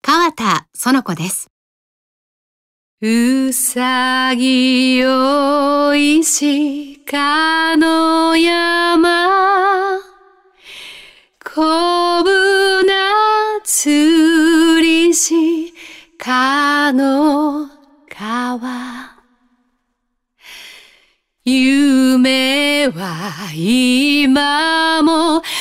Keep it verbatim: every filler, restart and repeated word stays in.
川田園子です。 うさぎ追い鹿の山、こぶな釣り鹿の川。夢は今も